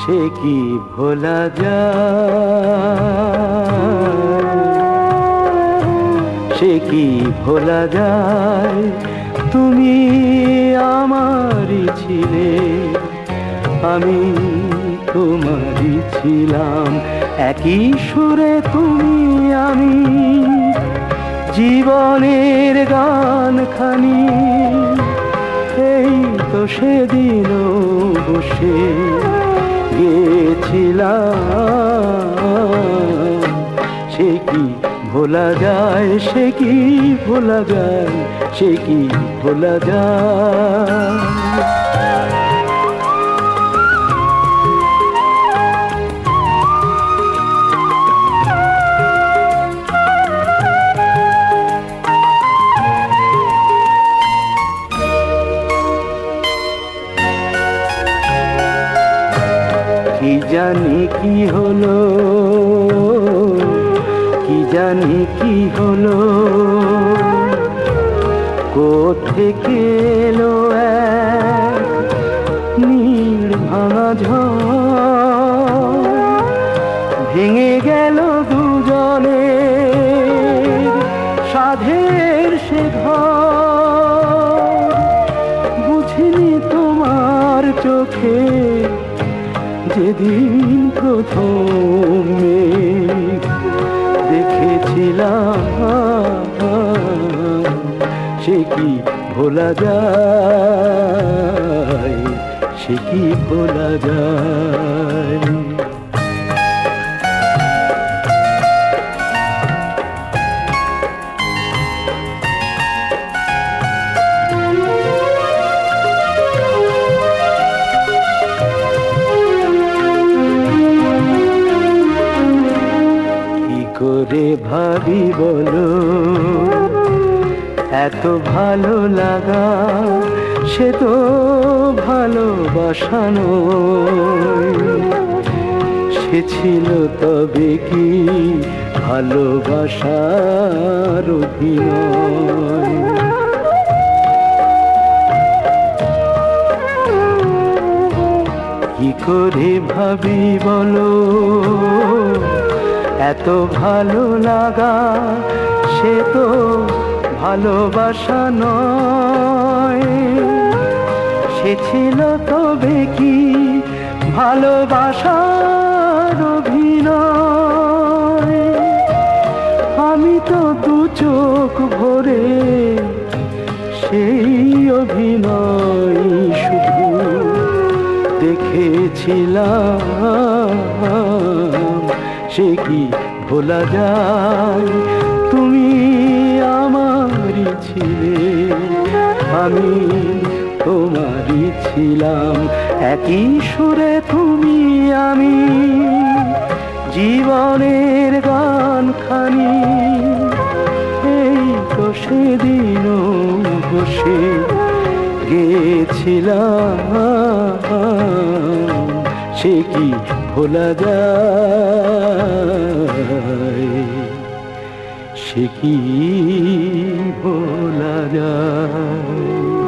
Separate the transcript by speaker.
Speaker 1: সে কি ভোলা যায়, সে কি ভোলা যায়। তুমি আমারই ছিলে, আমি তোমারই ছিলাম, একই সুরে তুমি আমি, জীবনের গানখানি। এই তো সেদিন বসে গেছিলাম, সে কি ভোলা যায়, সে কি ভোলা যায়, সে কি ভোলা যায়। কি জানি কি হলো, কি জানি কি হলো, কোত্থেকে এলো এক নীড় ভাঙা ঝড়, ভেঙে গেল দুজনের সাধের সে ঘর। বুঝিনি তোমার চোখে যেদিন প্রথম দেখেছিলাম, সে কি ভোলা যায়, সে কি ভোলা যায়। করে ভাবি বলো, এত ভালো লাগা সে তো ভালোবাসা নয়। সে ছিল তবে কি ভালোবাসার অভিনয়। কি করে ভাবি বলো, এত ভালো লাগা সে তো ভালোবাসা নয়। সে ছিল তবে কি ভালোবাসার অভিনয়। আমি তো দু চোখ ভরে সেই অভিনয় শুধু দেখেছিলাম, সে কি ভোলা যায়। তুমি আমারই ছিলে, আমি তোমারই ছিলাম, একই সুরে তুমি আমি, জীবনের গানখানি। এই তো সেদিন বসে গেছিলাম, সে কি ভোলা যায়, সে কি ভোলা যায়।